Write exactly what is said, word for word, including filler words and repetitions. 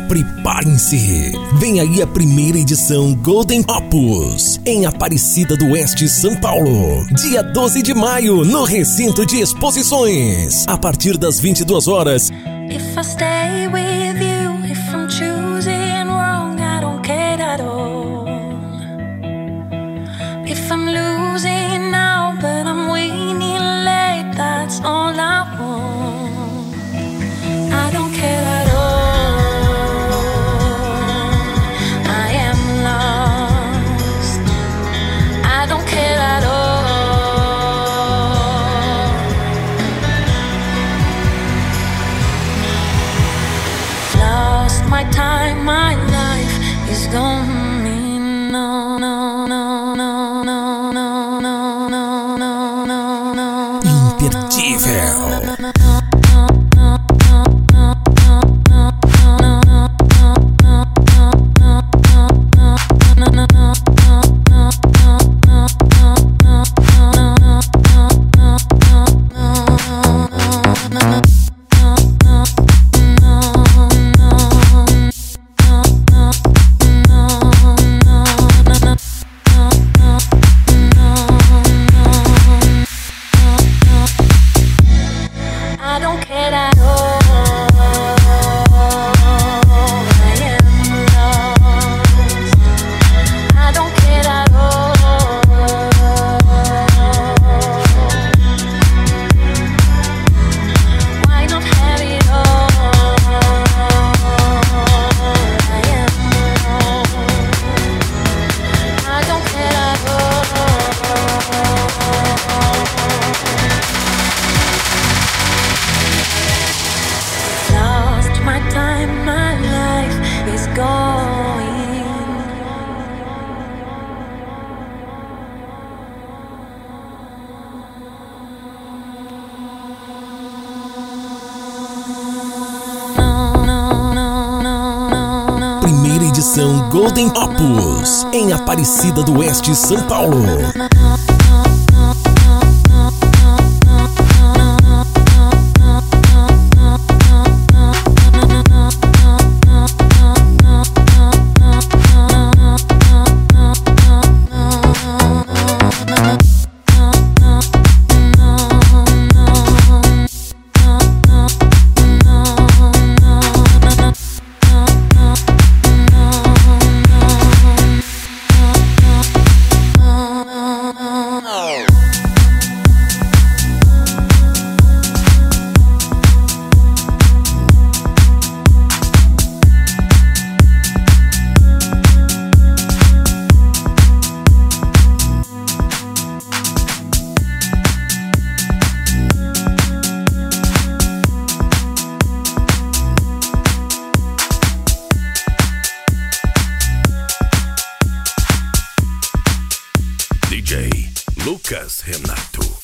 Preparem-se, vem aí a primeira edição Golden Opus, em Aparecida do Oeste, São Paulo, dia doze de maio, no Recinto de Exposições, a partir das vinte e duas horas. If I stay with you, if I'm choosing wrong, I don't care at all. If I'm losing now, but I'm winning late, that's all I want. I don't care at all. I am lost. I don't care at all. Lost my time, my life is gone. No, no, no, no, no, no, no, no, no, no, no. Imperdível. I don't care at all. I am lost. I don't care at all. Why not have it all? I am lost. I don't care at all. Lost my time, my life is going. No, no, no, no, no, no. Primeira edição Golden Opus, em Aparecida do Oeste, São Paulo. D J Lucas Renato.